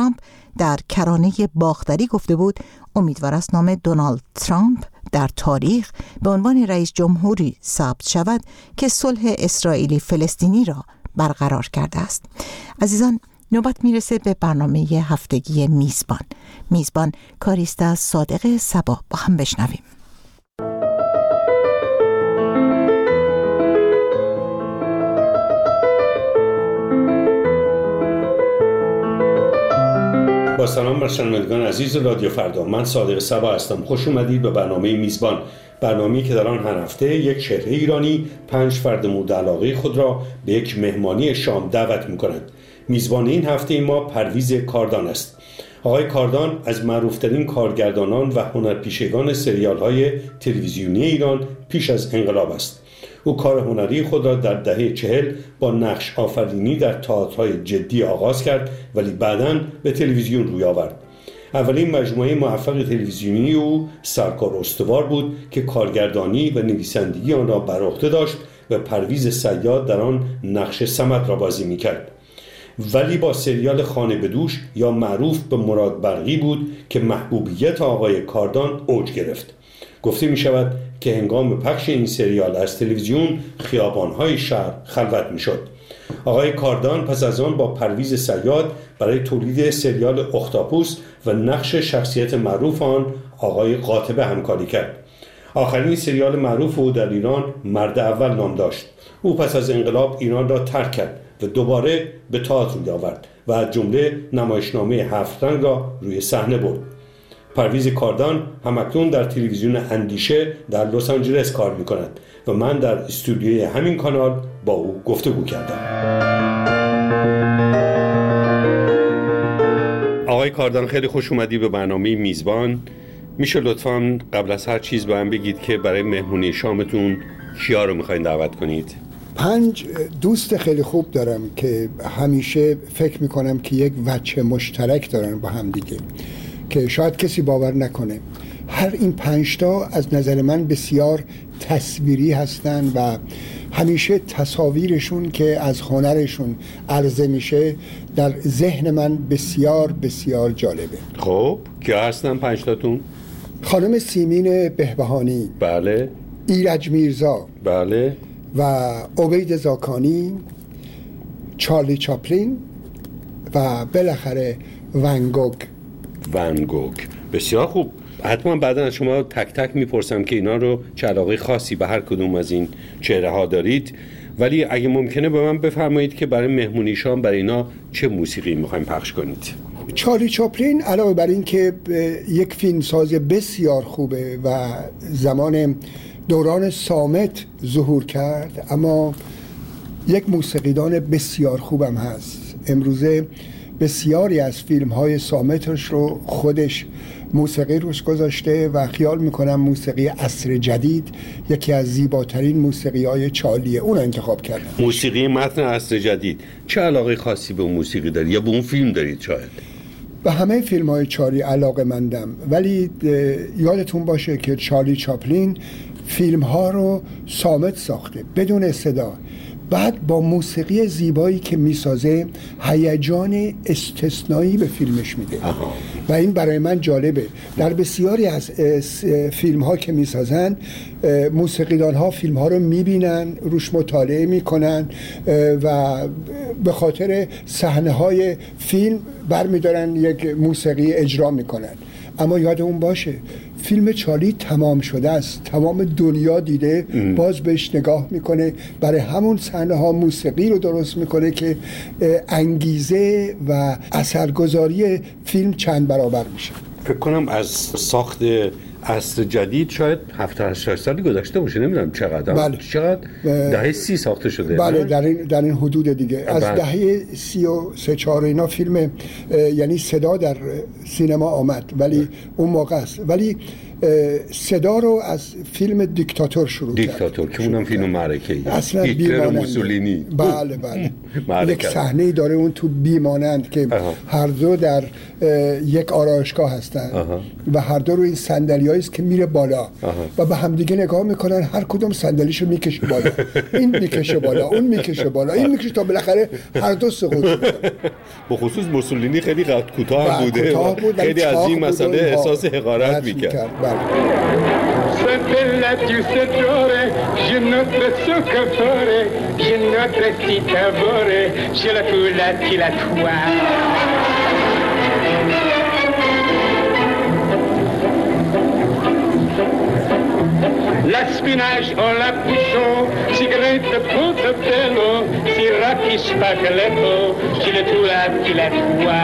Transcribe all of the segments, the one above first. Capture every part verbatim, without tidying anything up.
ترامپ در کرانه باختری گفته بود امیدوار است نام دونالد ترامپ در تاریخ به عنوان رئیس جمهوری ثبت شود که صلح اسرائیلی فلسطینی را برقرار کرده است. عزیزان، نوبت میرسه به برنامه هفتگی میزبان. میزبان کاریستا صادق صبا. با هم بشنویم. با سلام بر شنوندگان عزیز رادیو فردا، من صادق صبا هستم. خوش اومدید به برنامه میزبان، برنامه‌ای که در آن هر هفته یک چهره ایرانی پنج فرد مورد علاقه خود را به یک مهمانی شام دعوت می‌کند. میزبان این هفته ما پرویز کاردان است. آقای کاردان از معروفترین کارگردانان و هنرپیشگان سریال‌های تلویزیونی ایران پیش از انقلاب است. او کار هنری خود را در دهه چهل با نقش آفرینی در تئاترهای جدی آغاز کرد، ولی بعداً به تلویزیون روی آورد. اولین مجموعه موفق تلویزیونی او سرکار استوار بود که کارگردانی و نویسندگی آن را بر عهده داشت و پرویز صیاد در آن نقش صمد را بازی می‌کرد. ولی با سریال خانه به دوش یا معروف به مراد برقی بود که محبوبیت آقای کاردان اوج گرفت. گفته می شود که هنگام پخش این سریال از تلویزیون خیابان‌های شهر خلوت می شد. آقای کاردان پس از آن با پرویز صیاد برای تولید سریال اختاپوس و نقش شخصیت معروف آن آقای قاطبه همکاری کرد. آخرین سریال معروف او در ایران مرد اول نام داشت. او پس از انقلاب ایران را ترک کرد و دوباره به تئاتر روی آورد و از جمله نمایشنامه هفت رنگ را روی صحنه برد. پرویز کاردان همکنون در تلویزیون اندیشه در لس آنجلس کار می‌کند و من در استودیوی همین کانال با او گفتگو کردم. آقای کاردان، خیلی خوش اومدی به برنامه میزبان. میشه لطفاً قبل از هر چیز به من بگید که برای مهمونی شامتون کیا رو می‌خواید دعوت کنید؟ پنج دوست خیلی خوب دارم که همیشه فکر میکنم که یک وجه مشترک دارن با هم دیگه که شاید کسی باور نکنه. هر این پنجتا از نظر من بسیار تصویری هستن و همیشه تصاویرشون که از هنرشون عرضه میشه در ذهن من بسیار بسیار جالبه. خب کیا هستن پنجتاتون؟ خانم سیمین بهبهانی، بله. ایرج میرزا، بله. و عبید زاکانی، چارلی چاپلین و بالاخره ون گوگ. ون گوگ بسیار خوب. حتما بعدا از شما تک تک میپرسم که اینا رو چه علاقه خاصی به هر کدوم از این چهره ها دارید، ولی اگه ممکنه به من بفرمایید که برای مهمونی شام برای اینا چه موسیقی میخوایم پخش کنید؟ چارلی چاپلین علاوه بر این که یک فیلمساز بسیار خوبه و زمان دوران صامت ظهور کرد، اما یک موسیقیدان بسیار خوبم هست. امروزه بسیاری از فیلم های صامتش رو خودش موسیقی روش گذاشته و خیال میکنم موسیقی عصر جدید یکی از زیباترین موسیقی های چارلیه، اون انتخاب کردم. موسیقی متن عصر جدید. چه علاقه خاصی به اون موسیقی دارید یا به اون فیلم دارید؟ شاید به همه فیلم های چارلی علاقه مندم، ولی یادتون باشه که چارلی چاپلین فیلم ها رو صامت ساخته بدون صدا، بعد با موسیقی زیبایی که میسازه هیجان استثنایی به فیلمش میده و این برای من جالبه. در بسیاری از فیلم ها که میسازن موسیقیدان ها فیلم ها رو میبینن، روش مطالعه میکنن و به خاطر صحنه های فیلم برمیدارن یک موسیقی اجرا میکنن. اما یادمون باشه فیلم چارلی تمام شده است، تمام دنیا دیده، باز بهش نگاه میکنه، برای همون صحنه ها موسیقی رو درست میکنه که انگیزه و اثرگذاری فیلم چند برابر میشه. فکر کنم از ساخت عصر جدید شاید هفتاد هشتاد سالی گذشته باشه، نمیدونم چقدر. بله. چقدر دهه سی ساخته شده. بله در این در این حدود دیگه. از بله. دهه سی و سه چهار اینا فیلم یعنی صدا در سینما آمد، ولی بله. اون موقع است. ولی صدا رو از فیلم دیکتاتور شروع کرد. دیکتاتور که اونم فیلم معرکه‌ای. اصلا هیتلر و موسولینی. بله بله. یک صحنه‌ای داره اون تو بیمانند که آها. هر دو در یک آرایشگاه هستن و هر دو روی این صندلیایی است که میره بالا آها. و به همدیگه نگاه میکنن، هر کدوم صندلیشو میکشه بالا این میکشه بالا اون میکشه بالا این میکشه تا بالاخره هر دو سقوط میکنن. به خصوص موسولینی خیلی قد کوتاه بوده بود، خیلی از این مسئله احساس حقارت میکرد. L'aspinage au lapuchon, cigarette pour de pelo, siraki spaghetto, chile tu la chile tua.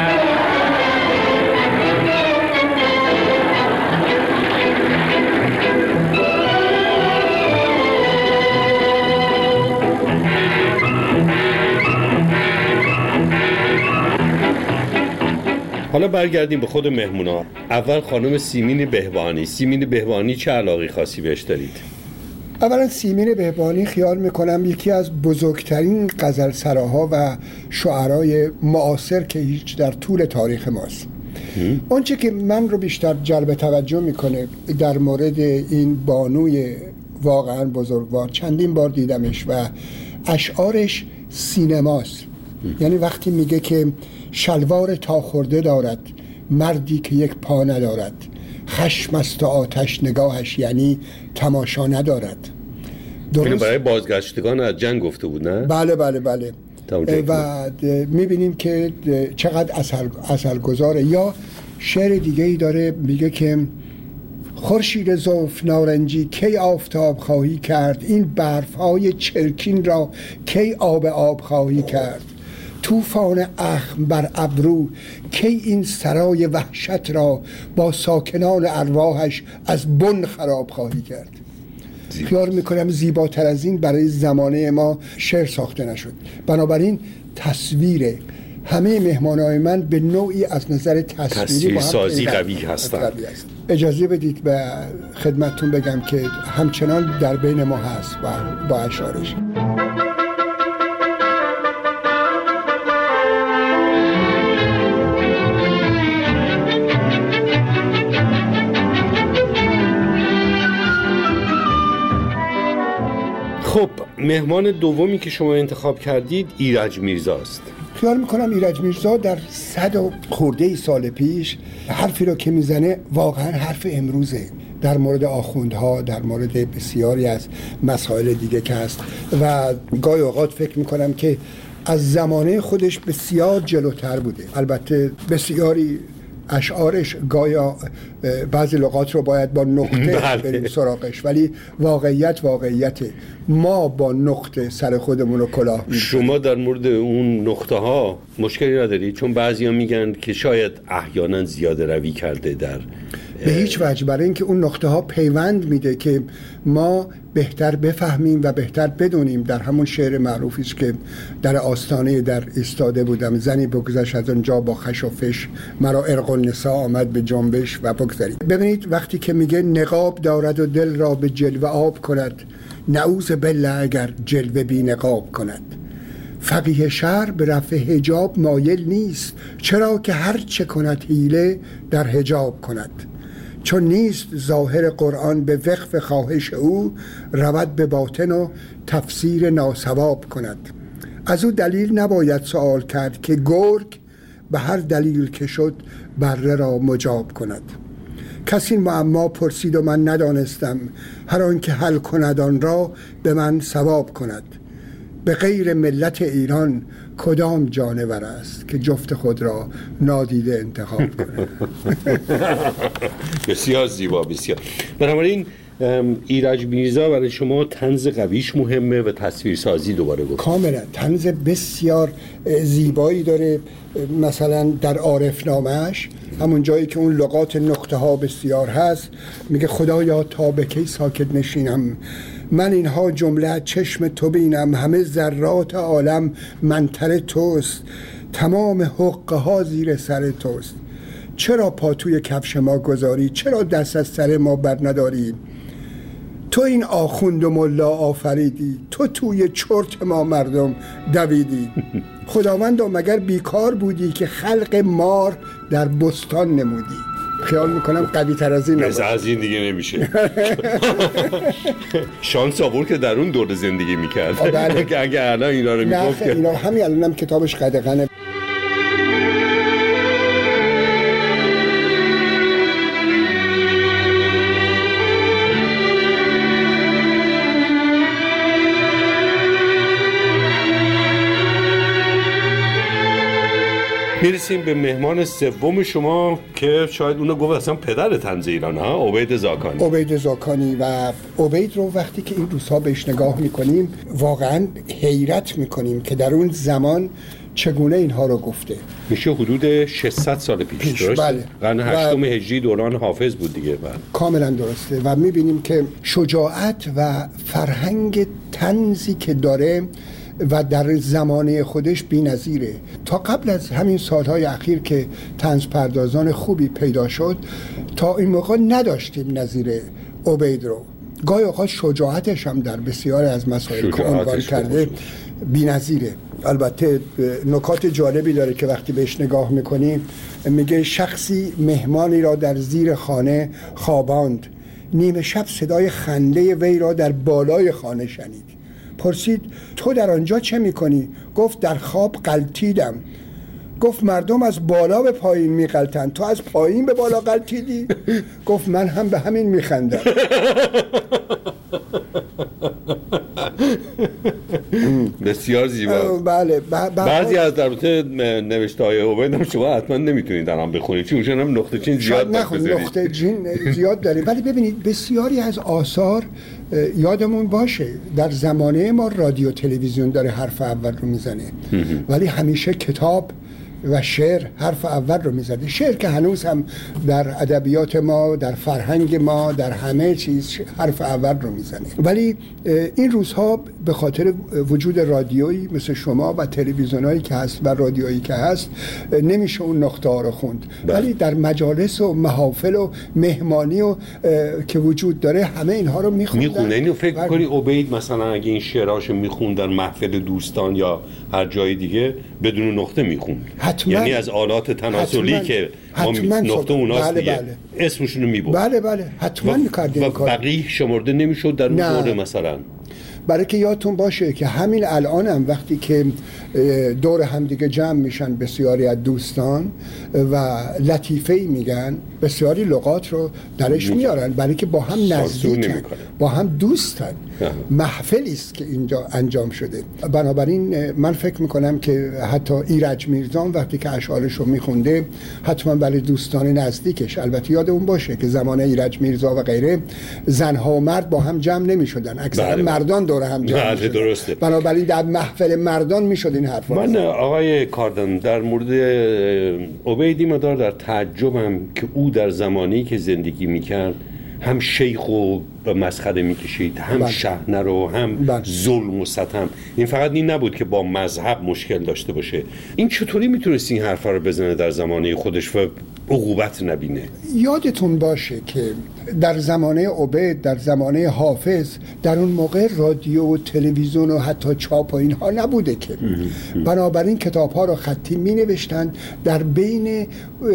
حالا برگردیم به خود مهمونا. اول خانم سیمین بهبانی. سیمین بهبانی چه علاقه خاصی بهش دارید؟ اولا سیمین بهبانی خیال میکنم یکی از بزرگترین غزلسراها و شعرای معاصر که هیچ در طول تاریخ ماست. اونچه که من رو بیشتر جلب توجه میکنه در مورد این بانوی واقعا بزرگوار، چندین بار دیدمش و اشعارش سینماست. یعنی وقتی میگه که شلوار تا خورده دارد مردی که یک پا ندارد، خشم است و آتش نگاهش یعنی تماشا ندارد. درست برای بازگشتگان از جنگ گفته بود نه؟ بله بله بله. و میبینیم که چقدر اثر اثرگذاره. یا شعر دیگه ای داره میگه که خورشید زلف نارنجی کی آفتاب خواهی کرد، این برف های چرکین را کی آب آب خواهی کرد، طوفان اخم بر ابرو کی این سرای وحشت را با ساکنان ارواحش از بن خراب خواهی کرد. خیال میکنم زیباتر از این برای زمانه ما شعر ساخته نشد. بنابراین تصویر همه مهمانای من به نوعی از نظر تصویری تصویر سازی قوی هستند. اجازه بدید به خدمتتون بگم که همچنان در بین ما هست و با اشعارش. خب مهمان دومی که شما انتخاب کردید ایرج میرزاست. خیال میکنم ایرج میرزا در صد و خورده سال پیش حرفی رو که میزنه واقعا حرف امروزه، در مورد آخوندها، در مورد بسیاری از مسائل دیگه که هست و گاهی اوقات فکر میکنم که از زمانه خودش بسیار جلوتر بوده. البته بسیاری اشعارش گایا بعضی لغات رو باید با نقطه بریم سراغش، ولی واقعیت واقعیته. ما با نقطه سر خودمون رو کلاه می‌کنیم. شما در مورد اون نقطه ها مشکلی ندارید؟ چون بعضیا میگن که شاید احیانا زیاده روی کرده در به هیچ وجه، برای اینکه اون نقطه ها پیوند میده که ما بهتر بفهمیم و بهتر بدونیم. در همون شعر معروفی است که در آستانه در ایستاده بودم، زنی بگذشت از اونجا با خش و فش، مرا ارق النساء آمد به جنبش و بگذارید. ببینید وقتی که میگه نقاب دارد و دل را به جلوه آب کند، نعوذ بالله اگر جلوه بی نقاب کند. فقیه شرع به رفع حجاب مایل نیست، چرا که هر چه کند حیله در حجاب کند. چون نیست ظاهر قرآن به وقف خواهش او، رود به باطن و تفسیر ناصواب کند. از او دلیل نباید سوال کرد که گرگ به هر دلیل که شد بره را مجاب کند. کسی معما پرسید و من ندانستم، هر آن که حل کند آن را به من ثواب کند. به غیر ملت ایران کدام جانور است که جفت خود را نادیده انتخاب کنه. بسیار زیبا، بسیار. بنابراین ایرج میرزا برای شما طنز قویش مهمه و تصویرسازی دوباره گفت. کاملا طنز بسیار زیبایی داره. مثلا در عارفنامه‌اش همون جایی که اون لغات نقطه ها بسیار هست میگه خدایا تا به کی ساکت نشینم، من اینها جمله چشم تو بینم، همه ذرات عالم منتر توست، تمام حقه ها زیر سر توست. چرا پا توی کفش ما گذاری، چرا دست از سر ما بر نداری؟ تو این آخوند و ملا آفریدی، تو توی چرت ما مردم دویدی. خداوندا مگر بیکار بودی که خلق مار در بستان نمودی. خیال میکنم قوی تر از این نباشه. از این دیگه نمیشه. شانس آورد که در اون دور زندگی میکرد. که اگه الان اینا رو میگفت نه اینا همین الانم کتابش قدغنه. میرسیم به مهمان سوم شما که شاید اونو گفت اصلا پدر طنز ایران ها، عبید زاکانی. عبید زاکانی و عبید رو وقتی که این روزها بهش نگاه میکنیم واقعا حیرت میکنیم که در اون زمان چگونه اینها رو گفته. میشه حدود ششصد سال پیش, پیش درست؟ بله. قرن هشتم هجری دوران حافظ بود دیگه. بله. کاملا درسته و میبینیم که شجاعت و فرهنگ طنزی که داره و در زمانه خودش بی‌نظیره. تا قبل از همین سالهای اخیر که طنز پردازان خوبی پیدا شد تا این موقع نداشتیم نظیر عبید رو. گاهی اوقات شجاعتش هم در بسیاری از مسائل که عنوان کرده بی‌نظیره. البته نکات جالبی داره که وقتی بهش نگاه میکنیم میگه شخصی مهمانی را در زیر خانه خواباند، نیمه شب صدای خنده وی را در بالای خانه شنید. پرسید تو در آنجا چه میکنی؟ گفت در خواب غلطیدم. گفت مردم از بالا به پایین میغلطند، تو از پایین به بالا غلطیدی؟ گفت من هم به همین میخندم. بسیار زیبا. بله. بعضی از درباره نوشته های عبید هم شما حتما نمیتونید الان بخونید چون اونجا هم نقطه چین زیاد نخونید. نقطه چین زیاد داریم ولی ببینید بسیاری از آثار یادمون باشه در زمانه ما رادیو تلویزیون داره حرف اول رو میزنه ولی همیشه کتاب و شعر حرف اول رو میزده. شعر که هنوز هم در ادبیات ما، در فرهنگ ما، در همه چیز حرف اول رو میزنه. ولی این روزها به خاطر وجود رادیویی مثل شما و تلویزیونایی که هست و رادیویی که هست نمیشه اون نقطه ها رو خوند. ولی در مجالس و محافل و مهمانی و که وجود داره همه اینها رو میخوندن. میخونه. اینو فکر کنی عبید مثلا اگه این شعراشو میخوند در محفل دوستان یا هر جای دیگه بدون نقطه میخوند؟ یعنی از آلات تناسلی که ما نقطه اوناست بله دیگه بله. اسمشونو میبود. بله بله حتما میکردیم. و بقیه شمرده نمیشد در اون دوره مثلا؟ برای که یادتون باشه که همین الان هم وقتی که دور همدیگه جمع میشن بسیاری از دوستان و لطیفه‌ای میگن بسیاری لغات رو درش میارن برای که با هم نزدیکن، با هم دوستن. محفلی است که اینجا انجام شده. بنابراین من فکر میکنم که حتی ایرج میرزا وقتی که اشعارش رو میخونده حتما برای دوستان نزدیکش، البته یادمون باشه که زمان ایرج میرزا و غیره زنها و مرد با هم جمع نمیشدن، اکثرا مردان دور هم جمع میشدن. درسته. بنابراین در محفل مردان میشد این حرفا. من آقای کاردان در مورد عبیدی مدار در تعجبم که او در زمانی که زندگی میکرد هم شیخ و مسخره میکشید، هم بله. شحنه رو، هم بله. ظلم و ستم. این فقط این نبود که با مذهب مشکل داشته باشه. این چطوری میتونست این حرفا رو بزنه در زمانه خودش و عقوبت نبینه؟ یادتون باشه که در زمانه عبید، در زمانه حافظ، در اون موقع رادیو و تلویزیون و حتی چاپ و اینها نبوده که بنابراین کتاب ها رو خطی می نوشتن، در بین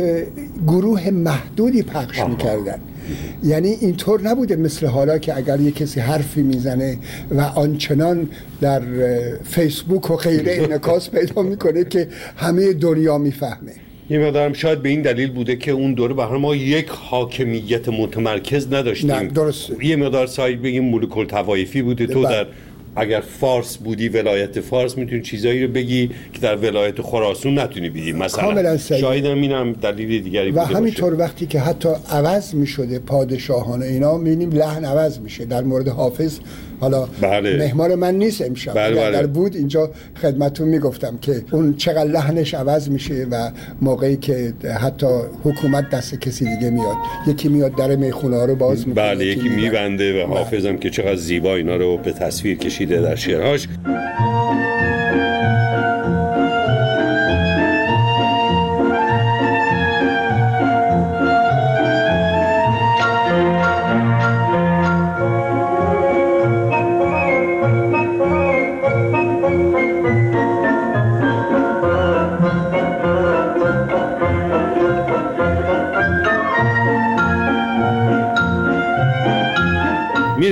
گروه محدودی پخش می کردن. یعنی اینطور نبوده مثل حالا که اگر یک کسی حرفی میزنه و آنچنان در فیسبوک و غیره انعکاس پیدا میکنه که همه دنیا میفهمه. یه مقدارم شاید به این دلیل بوده که اون دوره به هر ما یک حاکمیت متمرکز نداشتیم. نه درسته. یه مقدار سایل بگیم ملوک الطوایفی بوده. تو در اگر فارس بودی ولایت فارس میتونی چیزایی رو بگی که در ولایت خراسان نتونی بگی مثلا. شاید هم اینم دلیل دیگری بوده و همینطور وقتی که حتی عوض میشده پادشاهان اینا میبینیم لحن عوض میشه. در مورد حافظ حالا بله. مهمان من نیست امشب بله بله. در بود اینجا خدمتتون میگفتم که اون چقدر لحنش عوض میشه و موقعی که حتی حکومت دست کسی دیگه میاد، یکی میاد در میخونه ها رو باز میکنه، بله یکی میبنده و حافظم که چقدر زیبا اینا رو به تصویر کشیده در شعرهاش.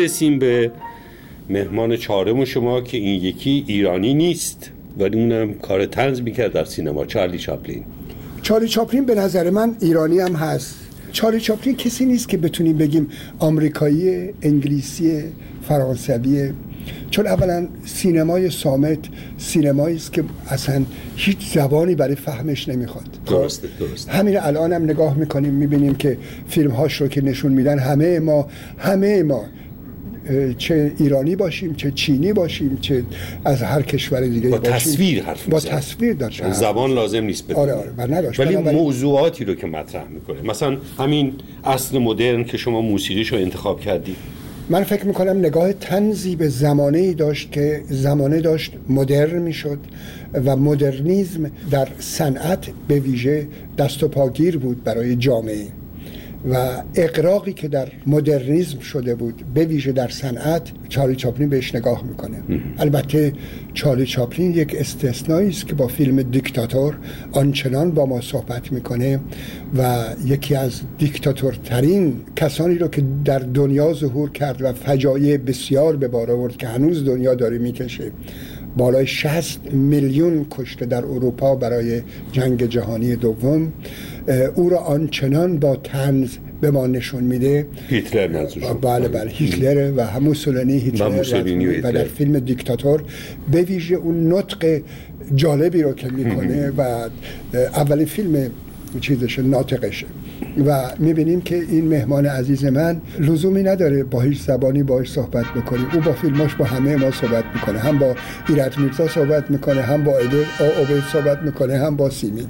میرسیم به مهمان چهارم شما که این یکی ایرانی نیست ولی اونم کار طنز میکرد در سینما، چارلی چاپلین. چارلی چاپلین به نظر من ایرانی هم هست. چارلی چاپلین کسی نیست که بتونیم بگیم آمریکایی، انگلیسی، فرانسوی، چون اولا سینمای صامت سینمایی است که اصلا هیچ زبانی برای فهمش نمیخواد. درسته درسته. همین الان هم نگاه میکنیم میبینیم که فیلم هاش رو که نشون میدن همه ما همه ما چه ایرانی باشیم چه چینی باشیم چه از هر کشور دیگه با باشیم تصویر حرف با میزن. تصویر داشت، زبان لازم نیست بدونیم. آره آره و نداشت. ولی بنابراین... موضوعاتی رو که مطرح میکنه، مثلا همین عصر مدرن که شما موسیقیش رو انتخاب کردی، من فکر میکنم نگاه طنزی به زمانه‌ای داشت که زمانه داشت مدرن میشد و مدرنیسم در صنعت به ویژه دست و پاگیر بود برای جامعه و اغراقی که در مدرنیسم شده بود به ویژه در صنعت چارلی چاپلین بهش نگاه میکنه. البته چارلی چاپلین یک استثنایی است که با فیلم دیکتاتور آنچنان با ما صحبت میکنه و یکی از دیکتاتورترین کسانی رو که در دنیا ظهور کرد و فجایع بسیار به بار آورد که هنوز دنیا داره میکشه، بالای شصت میلیون کشته در اروپا برای جنگ جهانی دوم، او را آنچنان با طنز به ما نشون میده. هیتلر منظورش. بله بله هیتلر و هم موسولینی هیتلر و, و در فیلم دیکتاتور به ویژه اون نطق جالبی رو که میکنه و اولین فیلم چیزشه ناطقشه و میبینیم که این مهمان عزیز من لزومی نداره با هیچ زبانی باهاش صحبت بکنیم. او با فیلماش با همه ما صحبت میکنه، هم با ایرج میرزا صحبت میکنه، هم با عبید صحبت میکنه، هم با سیمین.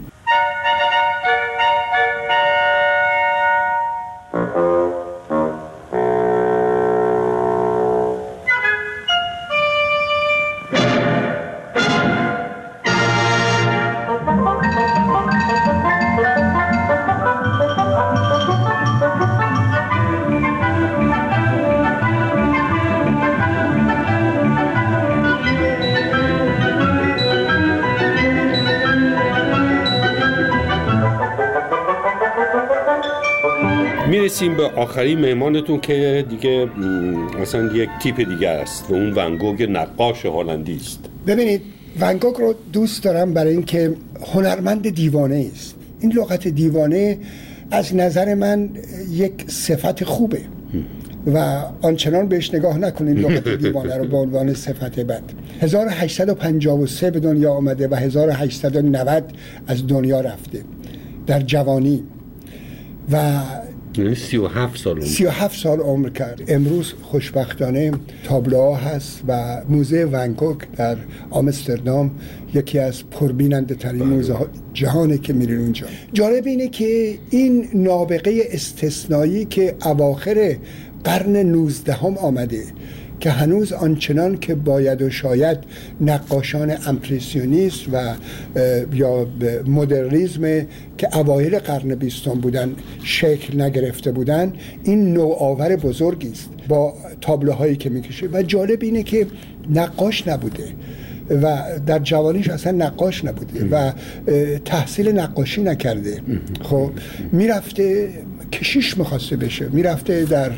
میرسیم به آخرین مهمانتون که دیگه مثلا یک تیپ دیگه است و اون ون گوگ نقاش هلندی است. ببینید ون گوگ رو دوست دارم برای اینکه هنرمند دیوانه است. این لغت دیوانه از نظر من یک صفت خوبه و آنچنان بهش نگاه نکنید لغت دیوانه رو به عنوان صفت بد. هزار و هشتصد و پنجاه و سه به دنیا آمده و هزار و هشتصد و نود از دنیا رفته در جوانی و سی و هفت سال عمر سی و هفت سال عمر کرد. امروز خوشبختانه تابلوها هست و موزه ون گوگ در آمستردام یکی از پربیننده ترین موزه ها جهانه که میرین اونجا. جالب اینه که این نابغه استثنایی که اواخر قرن نوزدهم آمده که هنوز آنچنان که باید و شاید نقاشان امپرسیونیست و یا مدرنیسم که اوایل قرن بیستم بودن شکل نگرفته بودن، این نوآور بزرگی است با تابلوهایی که میکشه و جالب اینه که نقاش نبوده و در جوانیش اصلا نقاش نبوده و تحصیل نقاشی نکرده. خب میرفته کشیش میخواسته بشه، میرفته در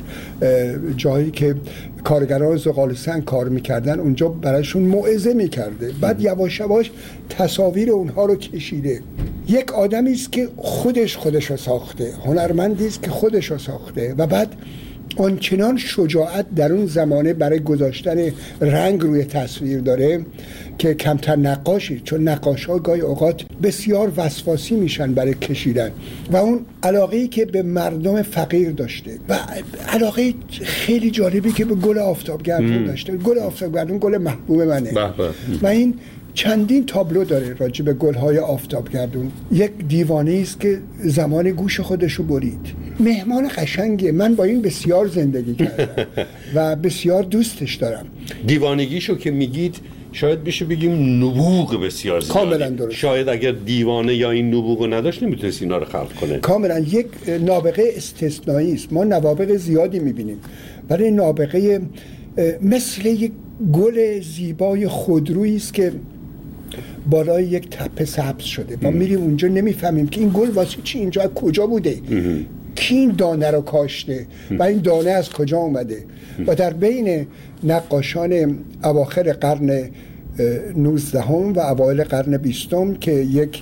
جایی که کارگران زغال سنگ کار میکردن اونجا برایشون موعظه میکرده، بعد یواش یواش تصاویر اونها رو کشیده. یک آدمی است که خودش خودش رو ساخته، هنرمندی است که خودش رو ساخته و بعد آنچنان شجاعت در اون زمانه برای گذاشتن رنگ روی تصویر داره که کمتر نقاشی، چون نقاش ها گاهی اوقات بسیار وسواسی میشن برای کشیدن و اون علاقه‌ای که به مردم فقیر داشته و علاقه خیلی جالبی که به گل آفتابگردون داشته. گل آفتابگردون گل محبوب منه و این چندین تابلو داره راجع به گل‌های آفتابگردون. یک دیوانه است که زمان گوش خودشو برید. مهمان قشنگه، من با این بسیار زندگی کردم و بسیار دوستش دارم. دیوانگیشو که میگید شاید بشه بگیم نبوغ بسیار زیادی. کاملا درست. شاید اگر دیوانه یا این نبوغ نداشت نمیتونست اینا رو خلق کنه. کاملا یک نابغه استثنایی است. ما نوابغ زیادی میبینیم ولی نابغه مثل یک گل زیبای خودرویی است که بالای یک تپه سبز شده. ما میریم اونجا نمیفهمیم که این گل واسه چی اینجا کجا بوده. کی این دانه رو کاشته و این دانه از کجا اومده. و در بین نقاشان اواخر قرن نوزدهم و اوایل قرن بیستم که یک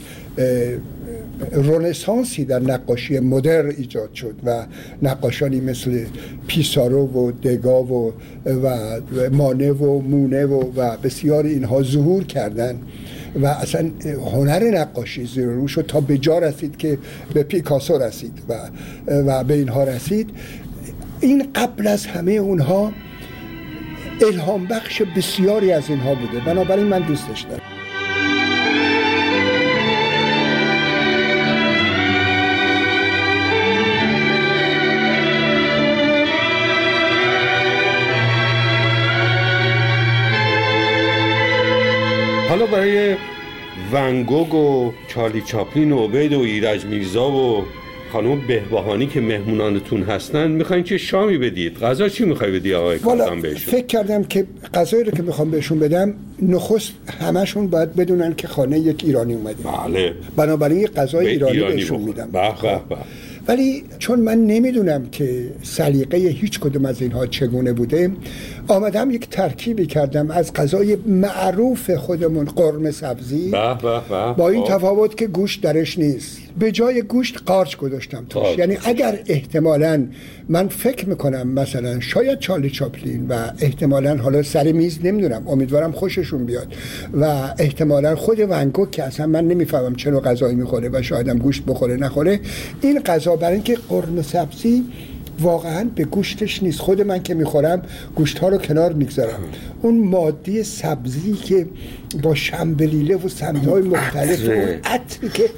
رنسانسی در نقاشی مدر ایجاد شد و نقاشانی مثل پیسارو و دگا و و مانه و مونه و, و بسیار اینها ظهور کردن و اصلا هنر نقاشی زیر رو شد تا به جا رسید که به پیکاسو رسید و و به اینها رسید. این قبل از همه اونها الهام بخش بسیاری از اینها بوده، بنابراین من دوستش دارم. حالا برای ون گوگ و چارلی چاپلین و عبید و ایرج میرزا و خانم بهبهانی که مهمونانتون هستن میخواین چه شامی بدید؟ غذا چی میخوای بدی آقای کاردان بهشون؟ فکر کردم که غذایی رو که میخوام بهشون بدم نخست همشون باید بدونن که خانه یک ایرانی اومده. بله. بنابراین یک غذای ایرانی, ایرانی بهشون میدم. به به به. ولی چون من نمیدونم که سلیقه هیچ کدوم از اینها چگونه بوده، آمدم یک ترکیبی کردم از غذای معروف خودمون، قرمه سبزی، با, با, با, با این تفاوت که گوشت درش نیست. به جای گوشت قارچ گذاشتم توش. یعنی اگر احتمالاً من فکر میکنم مثلا شاید چارلی چاپلین و احتمالاً حالا سر میز نمیدونم، امیدوارم خوششون بیاد، و احتمالاً خود ون گوگ که اصلا من نمیفهمم چه غذایی میخوره و شایدم گوشت بخوره نخوره، این غذا برای اینکه قرمه سبزی واقعا به گوشتش نیست. خود من که میخورم گوشت ها رو کنار میگذارم، اون ماده سبزی که با شنبلیله و سمت های مختلف و عطری که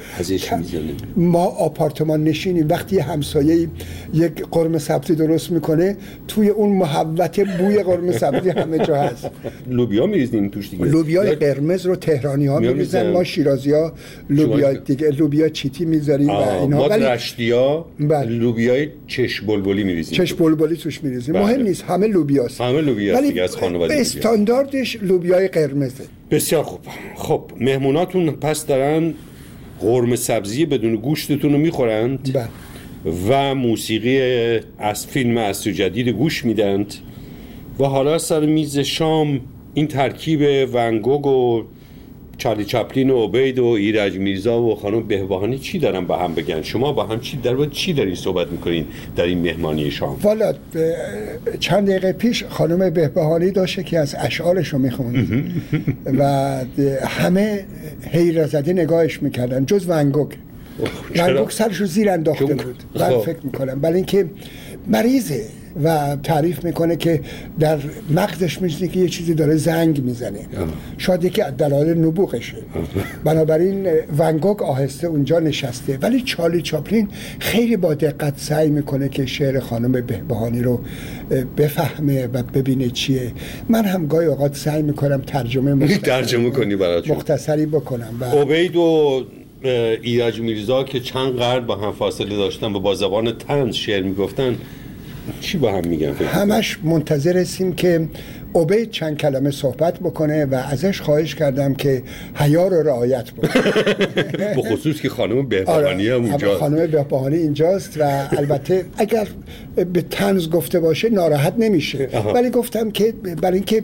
ما آپارتمان نشینیم، وقتی همسایه یک قرمه سبزی درست میکنه توی اون محوطه بوی قرمه سبزی همه جا هست. لوبیا میریزیم توش دیگه. لوبیای قرمز رو تهرانی ها میریزن، ما شیرازی ها لوبیا دیگه لوبیا چیتی میذاریم و اینها. ما رشتیا لوبیای چش بلبلی میریزیم، چش بلبلی توش میریزیم. مهم نیست، همه لوبیاست، همه لوبیاست دیگه از خانواده. استانداردش لوبیای قرمزه. بسیار خوب. خب مهموناتون پس دارن قرمه سبزی بدون گوشتتون رو میخورند و موسیقی از فیلم عصر جدید گوش میدند و حالا سر میز شام این ترکیب ون گوگ و چارلی چاپلین و عبید و ایرج میرزا و خانم بهبهانی چی دارن با هم بگن؟ شما با هم چی در با چی دارین صحبت میکنین در این مهمانی شام؟ والا چند دقیقه پیش خانم بهبهانی داشته که از اشعارش رو میخوند و همه حیرت زده نگاهش میکردن جز ون گوگ. ون گوگ سرش رو زیر انداخته بود. من فکر میکنم برای اینکه مریضه و تعریف میکنه که در مغزش میشه که یه چیزی داره زنگ میزنه، شاید یکی دلایل نبوغشه. بنابراین ون گوگ آهسته اونجا نشسته، ولی چارلی چاپلین خیلی با دقت سعی میکنه که شعر خانم بهبهانی رو بفهمه و ببینه چیه. من هم گاهی اوقات سعی میکنم ترجمه مختصری ترجمه کنی براتون مختصری بکنم. و عبید و ایرج میرزا که چند قرن با هم فاصله داشتن و با زبان طنز شعر میگفتن، چی با هم میگن؟ همش منتظر هستیم که عبید چند کلمه صحبت بکنه و ازش خواهش کردم که حیا رو رعایت بکنه. به خصوص که خانم بهبهانی هم اونجاست. خانم بهبهانی اینجاست و البته اگر به طنز گفته باشه ناراحت نمیشه. ولی گفتم که برای اینکه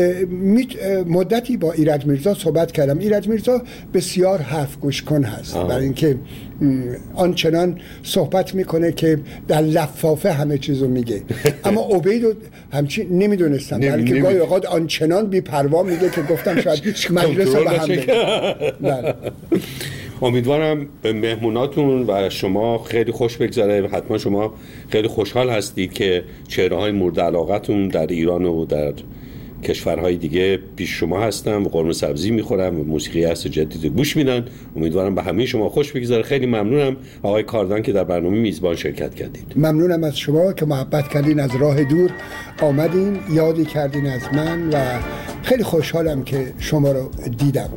مدتی با ایرج میرزا صحبت کردم، ایرج میرزا بسیار حرف گوش کن هست، برای اینکه آنچنان صحبت میکنه که در لفافه همه چیزو میگه. اما عبید رو همچین نمیدونستم، بلکه گاهی اوقات آنچنان بی پروا میگه که گفتم شاید مجلس رو به هم بگه. امیدوارم به مهموناتون و شما خیلی خوش بگذره. حتما شما خیلی خوشحال هستید که چهره‌های مورد علاقتون در ایران و در کشورهای دیگه پیش شما هستن و قرمه سبزی میخورن و موسیقی عصر جدید گوش میدن. امیدوارم به همه شما خوش بگذره. خیلی ممنونم آقای کاردان که در برنامه میزبان شرکت کردید. ممنونم از شما که محبت کردین، از راه دور آمدین، یادی کردین از من و خیلی خوشحالم که شما رو دیدم.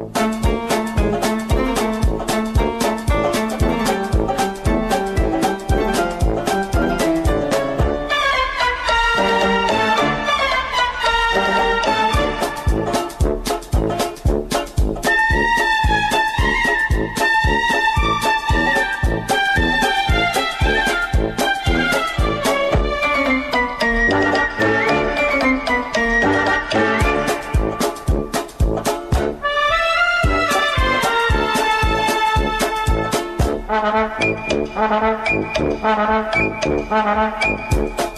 Thank you.